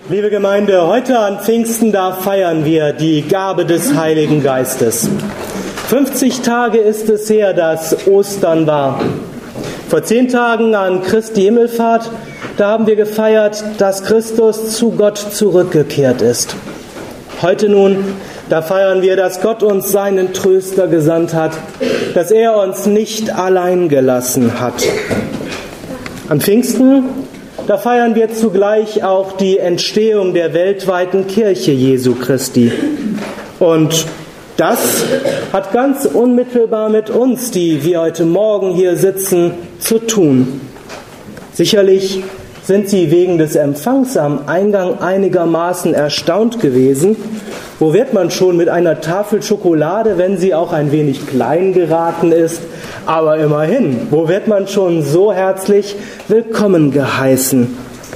Liebe Gemeinde, heute an Pfingsten, da feiern wir die Gabe des Heiligen Geistes. 50 Tage ist es her, dass Ostern war. Vor 10 Tagen an Christi Himmelfahrt, da haben wir gefeiert, dass Christus zu Gott zurückgekehrt ist. Heute nun, da feiern wir, dass Gott uns seinen Tröster gesandt hat, dass er uns nicht allein gelassen hat. An Pfingsten, da feiern wir zugleich auch die Entstehung der weltweiten Kirche Jesu Christi. Und das hat ganz unmittelbar mit uns, die wir heute Morgen hier sitzen, zu tun. Sicherlich sind Sie wegen des Empfangs am Eingang einigermaßen erstaunt gewesen. Wo wird man schon mit einer Tafel Schokolade, wenn sie auch ein wenig klein geraten ist? Aber immerhin, wo wird man schon so herzlich willkommen geheißen?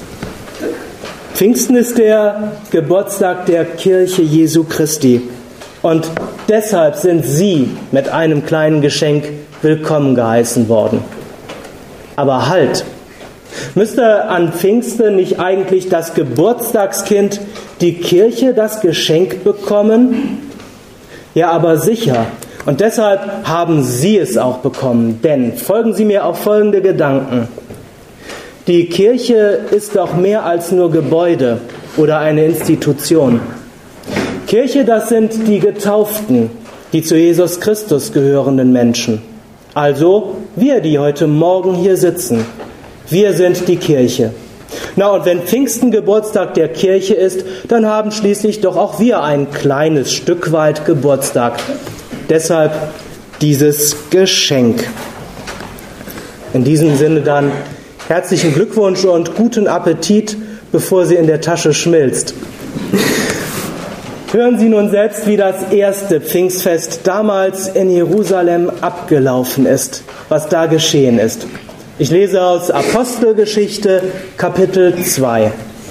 Pfingsten ist der Geburtstag der Kirche Jesu Christi. Und deshalb sind Sie mit einem kleinen Geschenk willkommen geheißen worden. Aber halt! Müsste an Pfingsten nicht eigentlich das Geburtstagskind, die Kirche, das Geschenk bekommen? Ja, aber sicher. Und deshalb haben Sie es auch bekommen. Denn, folgen Sie mir auf folgende Gedanken. Die Kirche ist doch mehr als nur Gebäude oder eine Institution. Kirche, das sind die Getauften, die zu Jesus Christus gehörenden Menschen. Also wir, die heute Morgen hier sitzen. Wir sind die Kirche. Na, und wenn Pfingsten Geburtstag der Kirche ist, dann haben schließlich doch auch wir ein kleines Stück weit Geburtstag. Deshalb dieses Geschenk. In diesem Sinne dann herzlichen Glückwunsch und guten Appetit, bevor sie in der Tasche schmilzt. Hören Sie nun selbst, wie das erste Pfingstfest damals in Jerusalem abgelaufen ist, was da geschehen ist. Ich lese aus Apostelgeschichte, Kapitel 2.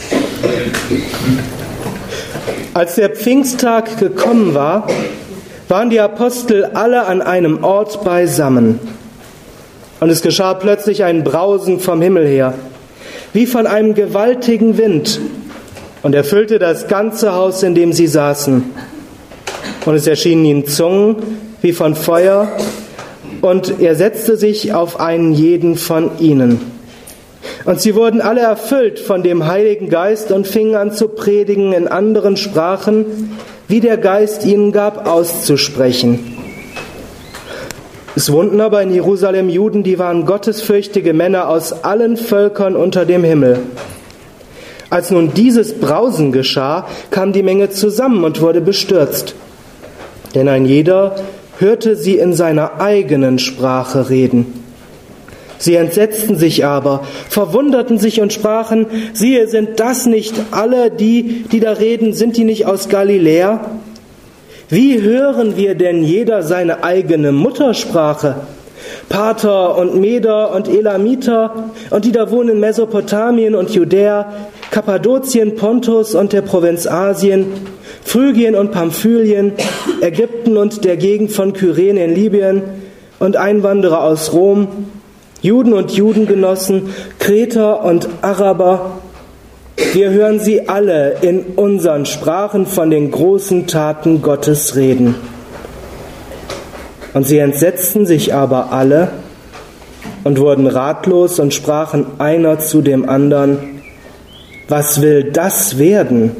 Als der Pfingsttag gekommen war, waren die Apostel alle an einem Ort beisammen. Und es geschah plötzlich ein Brausen vom Himmel her, wie von einem gewaltigen Wind, und erfüllte das ganze Haus, in dem sie saßen. Und es erschienen ihnen Zungen wie von Feuer, und er setzte sich auf einen jeden von ihnen. Und sie wurden alle erfüllt von dem Heiligen Geist und fingen an zu predigen in anderen Sprachen, wie der Geist ihnen gab, auszusprechen. Es wohnten aber in Jerusalem Juden, die waren gottesfürchtige Männer aus allen Völkern unter dem Himmel. Als nun dieses Brausen geschah, kam die Menge zusammen und wurde bestürzt. Denn ein jeder hörte sie in seiner eigenen Sprache reden. Sie entsetzten sich aber, verwunderten sich und sprachen: Siehe, sind das nicht alle die da reden, sind die nicht aus Galiläa? Wie hören wir denn jeder seine eigene Muttersprache? Parther und Meder und Elamiter und die da wohnen in Mesopotamien und Judäa, Kappadokien, Pontus und der Provinz Asien, Phrygien und Pamphylien, Ägypten und der Gegend von Kyrene in Libyen und Einwanderer aus Rom, Juden und Judengenossen, Kreter und Araber. Wir hören sie alle in unseren Sprachen von den großen Taten Gottes reden. Und sie entsetzten sich aber alle und wurden ratlos und sprachen einer zu dem anderen: Was will das werden?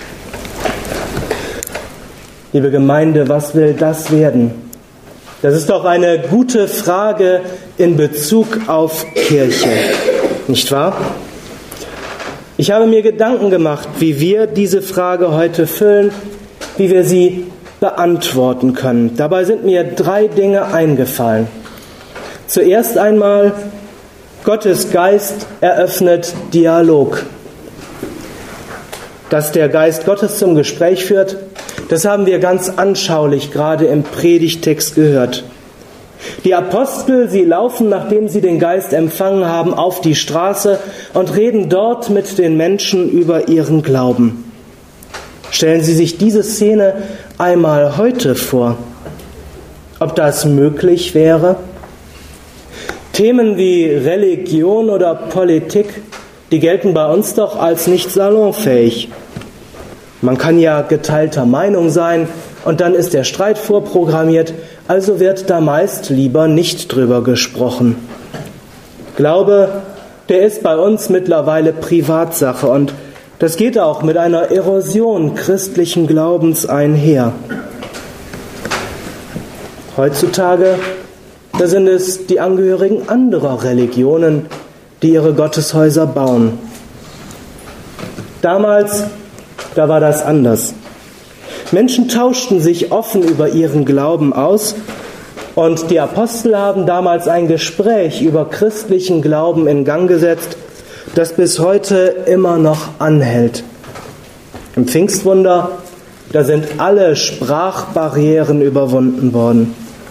Liebe Gemeinde, was will das werden? Das ist doch eine gute Frage in Bezug auf Kirche, nicht wahr? Ich habe mir Gedanken gemacht, wie wir diese Frage heute füllen, wie wir sie beantworten können. Dabei sind mir 3 Dinge eingefallen. Zuerst einmal, Gottes Geist eröffnet Dialog. Dass der Geist Gottes zum Gespräch führt, das haben wir ganz anschaulich gerade im Predigtext gehört. Die Apostel, sie laufen, nachdem sie den Geist empfangen haben, auf die Straße und reden dort mit den Menschen über ihren Glauben. Stellen Sie sich diese Szene einmal heute vor. Ob das möglich wäre? Themen wie Religion oder Politik die gelten bei uns doch als nicht salonfähig. Man kann ja geteilter Meinung sein und dann ist der Streit vorprogrammiert, also wird da meist lieber nicht drüber gesprochen. Glaube, der ist bei uns mittlerweile Privatsache und das geht auch mit einer Erosion christlichen Glaubens einher. Heutzutage, da sind es die Angehörigen anderer Religionen, die ihre Gotteshäuser bauen. Damals, da war das anders. Menschen tauschten sich offen über ihren Glauben aus und die Apostel haben damals ein Gespräch über christlichen Glauben in Gang gesetzt, das bis heute immer noch anhält. Im Pfingstwunder, da sind alle Sprachbarrieren überwunden worden.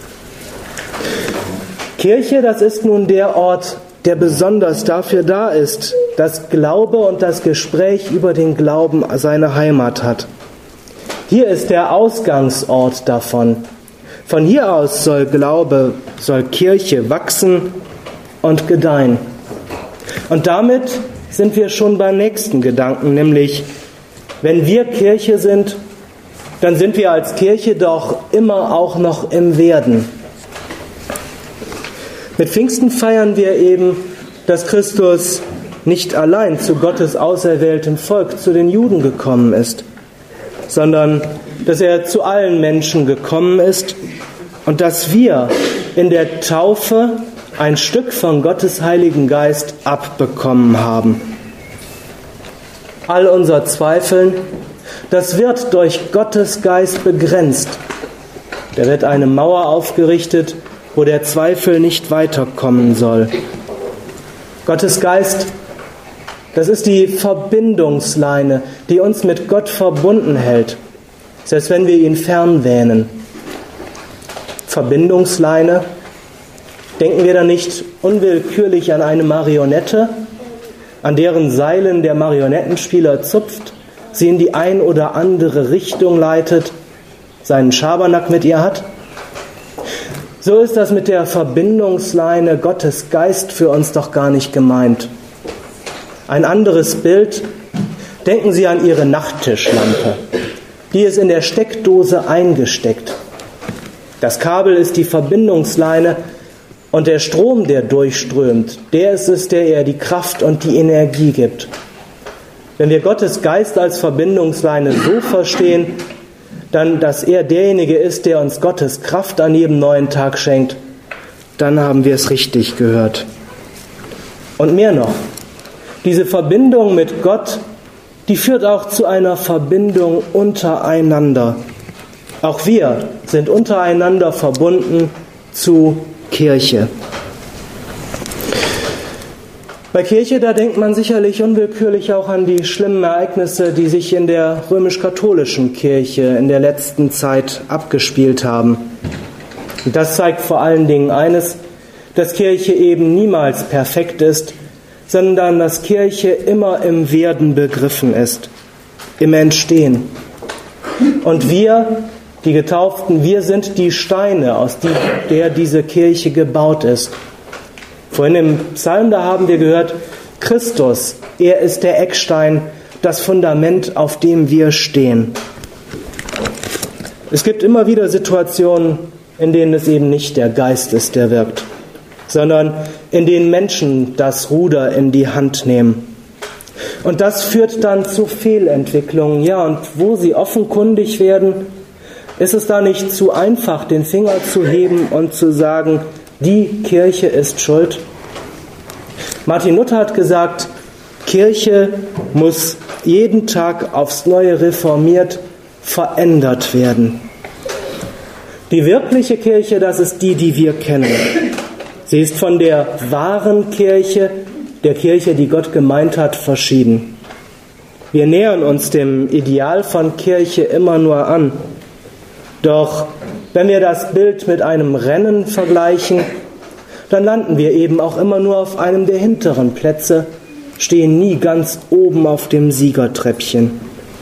Kirche, das ist nun der Ort, der besonders dafür da ist, dass Glaube und das Gespräch über den Glauben seine Heimat hat. Hier ist der Ausgangsort davon. Von hier aus soll Glaube, soll Kirche wachsen und gedeihen. Und damit sind wir schon beim nächsten Gedanken, nämlich, wenn wir Kirche sind, dann sind wir als Kirche doch immer auch noch im Werden. Mit Pfingsten feiern wir eben, dass Christus nicht allein zu Gottes auserwähltem Volk, zu den Juden gekommen ist, sondern dass er zu allen Menschen gekommen ist und dass wir in der Taufe ein Stück von Gottes Heiligen Geist abbekommen haben. All unser Zweifeln, das wird durch Gottes Geist begrenzt. Da wird eine Mauer aufgerichtet, wo der Zweifel nicht weiterkommen soll. Gottes Geist, das ist die Verbindungsleine, die uns mit Gott verbunden hält, selbst wenn wir ihn fernwähnen. Verbindungsleine, denken wir da nicht unwillkürlich an eine Marionette, an deren Seilen der Marionettenspieler zupft, sie in die ein oder andere Richtung leitet, seinen Schabernack mit ihr hat? So ist das mit der Verbindungsleine Gottes Geist für uns doch gar nicht gemeint. Ein anderes Bild, denken Sie an Ihre Nachttischlampe. Die ist in der Steckdose eingesteckt. Das Kabel ist die Verbindungsleine und der Strom, der durchströmt, der ist es, der ihr die Kraft und die Energie gibt. Wenn wir Gottes Geist als Verbindungsleine so verstehen, dann, dass er derjenige ist, der uns Gottes Kraft an jedem neuen Tag schenkt, dann haben wir es richtig gehört. Und mehr noch, diese Verbindung mit Gott, die führt auch zu einer Verbindung untereinander. Auch wir sind untereinander verbunden zu Kirche. Bei Kirche, da denkt man sicherlich unwillkürlich auch an die schlimmen Ereignisse, die sich in der römisch-katholischen Kirche in der letzten Zeit abgespielt haben. Und das zeigt vor allen Dingen eines, dass Kirche eben niemals perfekt ist, sondern dass Kirche immer im Werden begriffen ist, im Entstehen. Und wir, die Getauften, wir sind die Steine, aus der diese Kirche gebaut ist. Vorhin im Psalm, da haben wir gehört, Christus, er ist der Eckstein, das Fundament, auf dem wir stehen. Es gibt immer wieder Situationen, in denen es eben nicht der Geist ist, der wirkt, sondern in denen Menschen das Ruder in die Hand nehmen. Und das führt dann zu Fehlentwicklungen. Ja, und wo sie offenkundig werden, ist es da nicht zu einfach, den Finger zu heben und zu sagen, die Kirche ist schuld? Martin Luther hat gesagt, Kirche muss jeden Tag aufs Neue reformiert, verändert werden. Die wirkliche Kirche, das ist die, die wir kennen. Sie ist von der wahren Kirche, der Kirche, die Gott gemeint hat, verschieden. Wir nähern uns dem Ideal von Kirche immer nur an. Doch wenn wir das Bild mit einem Rennen vergleichen, dann landen wir eben auch immer nur auf einem der hinteren Plätze, stehen nie ganz oben auf dem Siegertreppchen.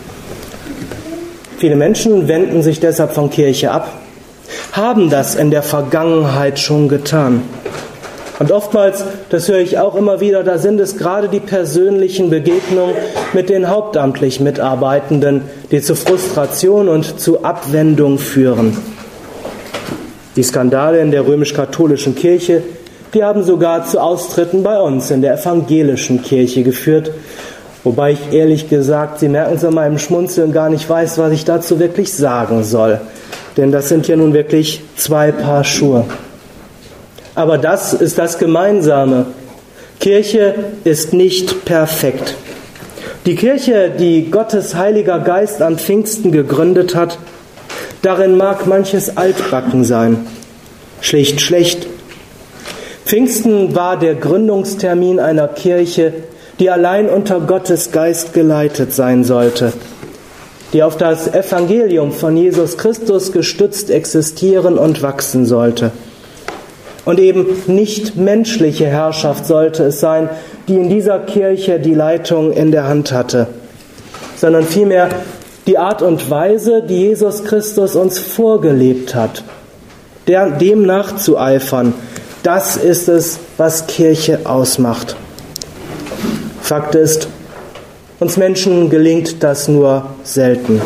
Viele Menschen wenden sich deshalb von Kirche ab, haben das in der Vergangenheit schon getan. Und oftmals, das höre ich auch immer wieder, da sind es gerade die persönlichen Begegnungen mit den hauptamtlich Mitarbeitenden, die zu Frustration und zu Abwendung führen. Die Skandale in der römisch-katholischen Kirche, die haben sogar zu Austritten bei uns in der evangelischen Kirche geführt, wobei ich ehrlich gesagt, Sie merken es an meinem Schmunzeln, gar nicht weiß, was ich dazu wirklich sagen soll. Denn das sind ja nun wirklich zwei Paar Schuhe. Aber das ist das Gemeinsame. Kirche ist nicht perfekt. Die Kirche, die Gottes Heiliger Geist am Pfingsten gegründet hat, darin mag manches altbacken sein, schlicht schlecht. Pfingsten war der Gründungstermin einer Kirche, die allein unter Gottes Geist geleitet sein sollte, die auf das Evangelium von Jesus Christus gestützt existieren und wachsen sollte. Und eben nicht menschliche Herrschaft sollte es sein, die in dieser Kirche die Leitung in der Hand hatte, sondern vielmehr die Art und Weise, die Jesus Christus uns vorgelebt hat, dem nachzueifern, das ist es, was Kirche ausmacht. Fakt ist, uns Menschen gelingt das nur selten.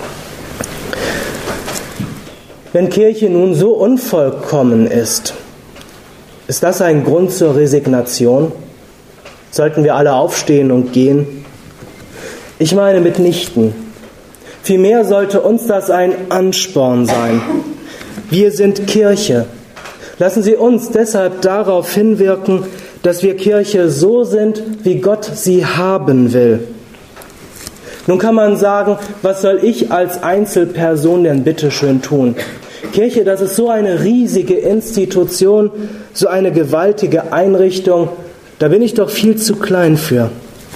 Wenn Kirche nun so unvollkommen ist das ein Grund zur Resignation? Sollten wir alle aufstehen und gehen? Ich meine mitnichten. Vielmehr sollte uns das ein Ansporn sein. Wir sind Kirche. Lassen Sie uns deshalb darauf hinwirken, dass wir Kirche so sind, wie Gott sie haben will. Nun kann man sagen, was soll ich als Einzelperson denn bitteschön tun? Kirche, das ist so eine riesige Institution, so eine gewaltige Einrichtung, da bin ich doch viel zu klein für.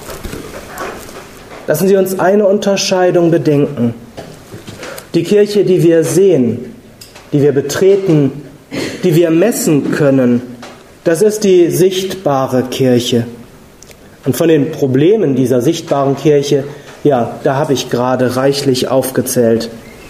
Lassen Sie uns eine Unterscheidung bedenken. Die Kirche, die wir sehen, die wir betreten, die wir messen können, das ist die sichtbare Kirche. Und von den Problemen dieser sichtbaren Kirche, ja, da habe ich gerade reichlich aufgezählt.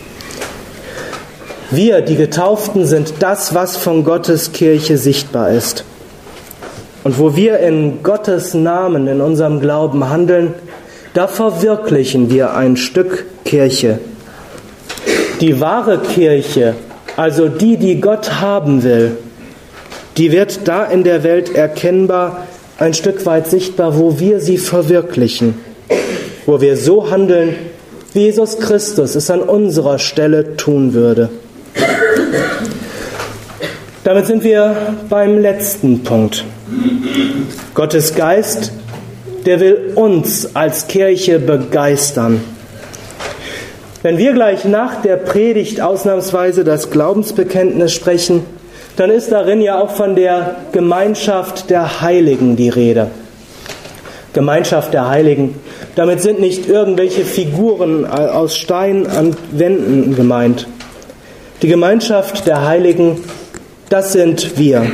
Wir, die Getauften, sind das, was von Gottes Kirche sichtbar ist. Und wo wir in Gottes Namen, in unserem Glauben handeln, da verwirklichen wir ein Stück Kirche. Die wahre Kirche, also die Gott haben will, die wird da in der Welt erkennbar, ein Stück weit sichtbar, wo wir sie verwirklichen, wo wir so handeln, wie Jesus Christus es an unserer Stelle tun würde. Damit sind wir beim letzten Punkt. Gottes Geist, der will uns als Kirche begeistern. Wenn wir gleich nach der Predigt ausnahmsweise das Glaubensbekenntnis sprechen, dann ist darin ja auch von der Gemeinschaft der Heiligen die Rede. Gemeinschaft der Heiligen, damit sind nicht irgendwelche Figuren aus Stein an Wänden gemeint. Die Gemeinschaft der Heiligen, das sind wir.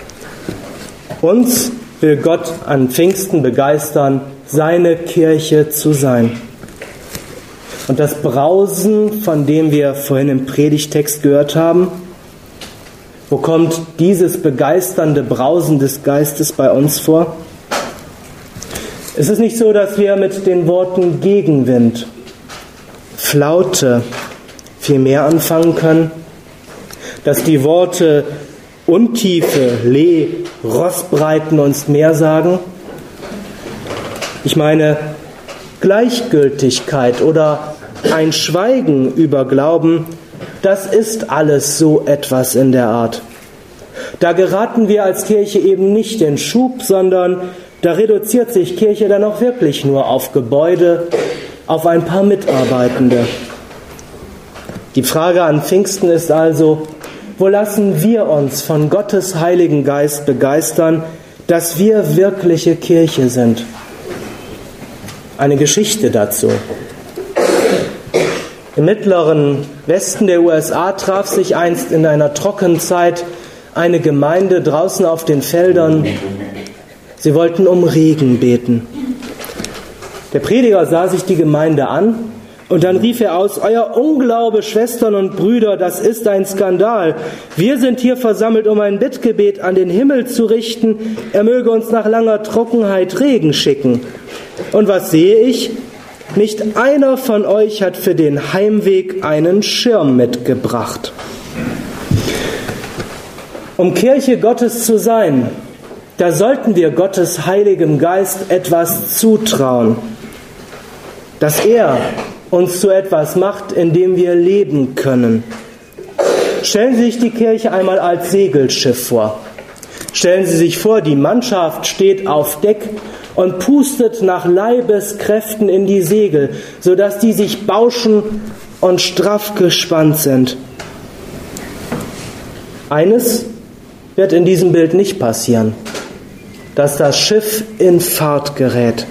Uns will Gott an Pfingsten begeistern, seine Kirche zu sein. Und das Brausen, von dem wir vorhin im Predigtext gehört haben, wo kommt dieses begeisternde Brausen des Geistes bei uns vor? Es ist nicht so, dass wir mit den Worten Gegenwind, Flaute viel mehr anfangen können, dass die Worte Untiefe, Lee, Rossbreiten uns mehr sagen. Ich meine Gleichgültigkeit oder ein Schweigen über Glauben, das ist alles so etwas in der Art. Da geraten wir als Kirche eben nicht in Schub, sondern da reduziert sich Kirche dann auch wirklich nur auf Gebäude, auf ein paar Mitarbeitende. Die Frage an Pfingsten ist also, wo lassen wir uns von Gottes Heiligen Geist begeistern, dass wir wirkliche Kirche sind? Eine Geschichte dazu. Im mittleren Westen der USA traf sich einst in einer Trockenzeit eine Gemeinde draußen auf den Feldern. Sie wollten um Regen beten. Der Prediger sah sich die Gemeinde an Und dann rief er aus: Euer Unglaube, Schwestern und Brüder, das ist ein Skandal. Wir sind hier versammelt, um ein Bittgebet an den Himmel zu richten. Er möge uns nach langer Trockenheit Regen schicken. Und was sehe ich? Nicht einer von euch hat für den Heimweg einen Schirm mitgebracht. Um Kirche Gottes zu sein, da sollten wir Gottes Heiligem Geist etwas zutrauen, dass er uns zu etwas macht, in dem wir leben können. Stellen Sie sich die Kirche einmal als Segelschiff vor. Stellen Sie sich vor, die Mannschaft steht auf Deck und pustet nach Leibeskräften in die Segel, sodass die sich bauschen und straff gespannt sind. Eines wird in diesem Bild nicht passieren, dass das Schiff in Fahrt gerät.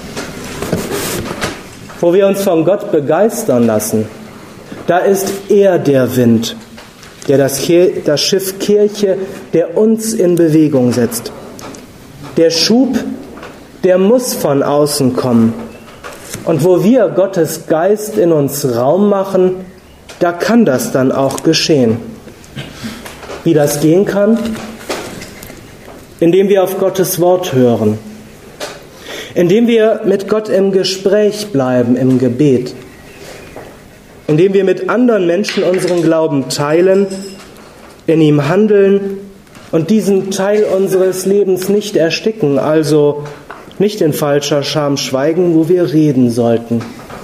Wo wir uns von Gott begeistern lassen, da ist er der Wind, der das Schiff Kirche, der uns in Bewegung setzt. Der Schub, der muss von außen kommen. Und wo wir Gottes Geist in uns Raum machen, da kann das dann auch geschehen. Wie das gehen kann? Indem wir auf Gottes Wort hören. Indem wir mit Gott im Gespräch bleiben, im Gebet. Indem wir mit anderen Menschen unseren Glauben teilen, in ihm handeln und diesen Teil unseres Lebens nicht ersticken, also nicht in falscher Scham schweigen, wo wir reden sollten.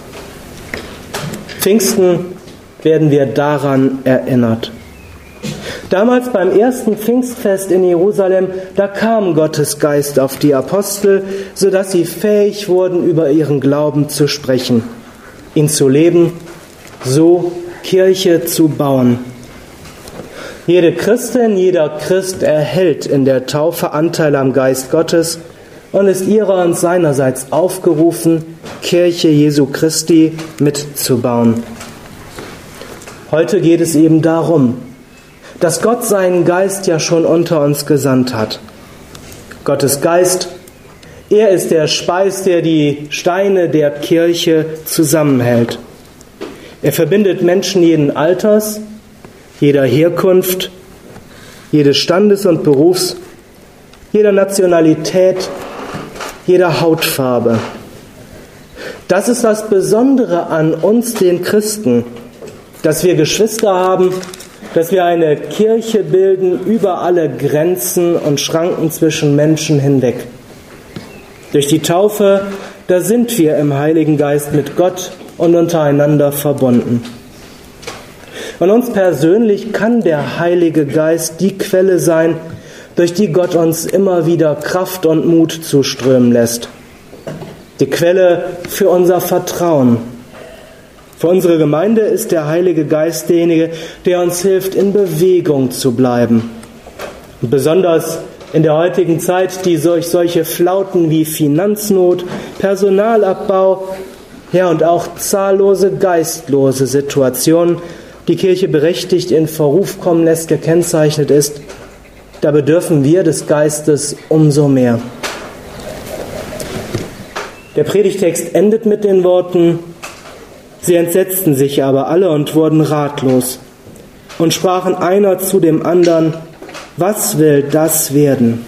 Pfingsten werden wir daran erinnert. Damals beim ersten Pfingstfest in Jerusalem, da kam Gottes Geist auf die Apostel, sodass sie fähig wurden, über ihren Glauben zu sprechen, ihn zu leben, so Kirche zu bauen. Jede Christin, jeder Christ erhält in der Taufe Anteil am Geist Gottes und ist ihrer und seinerseits aufgerufen, Kirche Jesu Christi mitzubauen. Heute geht es eben darum, dass Gott seinen Geist ja schon unter uns gesandt hat. Gottes Geist, er ist der Speis, der die Steine der Kirche zusammenhält. Er verbindet Menschen jeden Alters, jeder Herkunft, jedes Standes und Berufs, jeder Nationalität, jeder Hautfarbe. Das ist das Besondere an uns, den Christen, dass wir Geschwister haben, dass wir eine Kirche bilden über alle Grenzen und Schranken zwischen Menschen hinweg. Durch die Taufe, da sind wir im Heiligen Geist mit Gott und untereinander verbunden. Und uns persönlich kann der Heilige Geist die Quelle sein, durch die Gott uns immer wieder Kraft und Mut zuströmen lässt. Die Quelle für unser Vertrauen. Für unsere Gemeinde ist der Heilige Geist derjenige, der uns hilft, in Bewegung zu bleiben. Und besonders in der heutigen Zeit, die durch solche Flauten wie Finanznot, Personalabbau, ja und auch zahllose geistlose Situationen, die Kirche berechtigt in Verruf kommen lässt, gekennzeichnet ist, da bedürfen wir des Geistes umso mehr. Der Predigtext endet mit den Worten: Sie entsetzten sich aber alle und wurden ratlos und sprachen einer zu dem anderen: Was will das werden?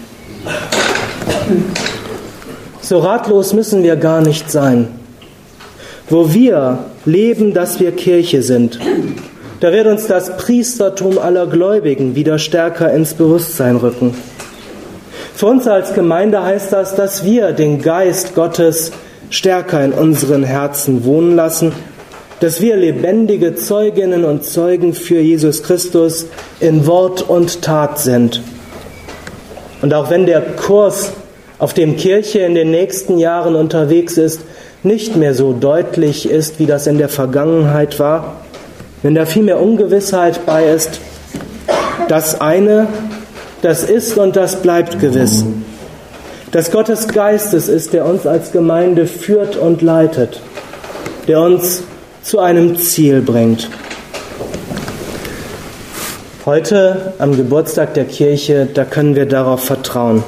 So ratlos müssen wir gar nicht sein. Wo wir leben, dass wir Kirche sind, da wird uns das Priestertum aller Gläubigen wieder stärker ins Bewusstsein rücken. Für uns als Gemeinde heißt das, dass wir den Geist Gottes stärker in unseren Herzen wohnen lassen, dass wir lebendige Zeuginnen und Zeugen für Jesus Christus in Wort und Tat sind. Und auch wenn der Kurs, auf dem Kirche in den nächsten Jahren unterwegs ist, nicht mehr so deutlich ist, wie das in der Vergangenheit war, wenn da viel mehr Ungewissheit bei ist, das eine, das ist und das bleibt gewiss. Dass Gottes Geistes ist, der uns als Gemeinde führt und leitet, der uns zu einem Ziel bringt. Heute, am Geburtstag der Kirche, da können wir darauf vertrauen.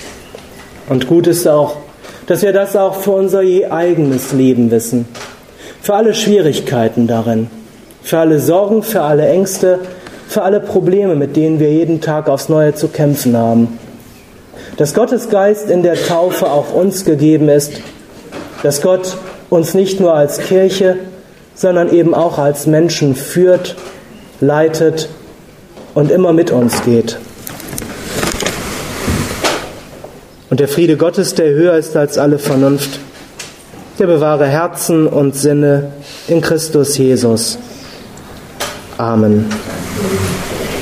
Und gut ist auch, dass wir das auch für unser je eigenes Leben wissen. für alle Schwierigkeiten darin, für alle Sorgen, für alle Ängste, für alle Probleme, mit denen wir jeden Tag aufs Neue zu kämpfen haben. Dass Gottes Geist in der Taufe auch uns gegeben ist, dass Gott uns nicht nur als Kirche, sondern eben auch als Menschen führt, leitet und immer mit uns geht. Und der Friede Gottes, der höher ist als alle Vernunft, der bewahre Herzen und Sinne in Christus Jesus. Amen.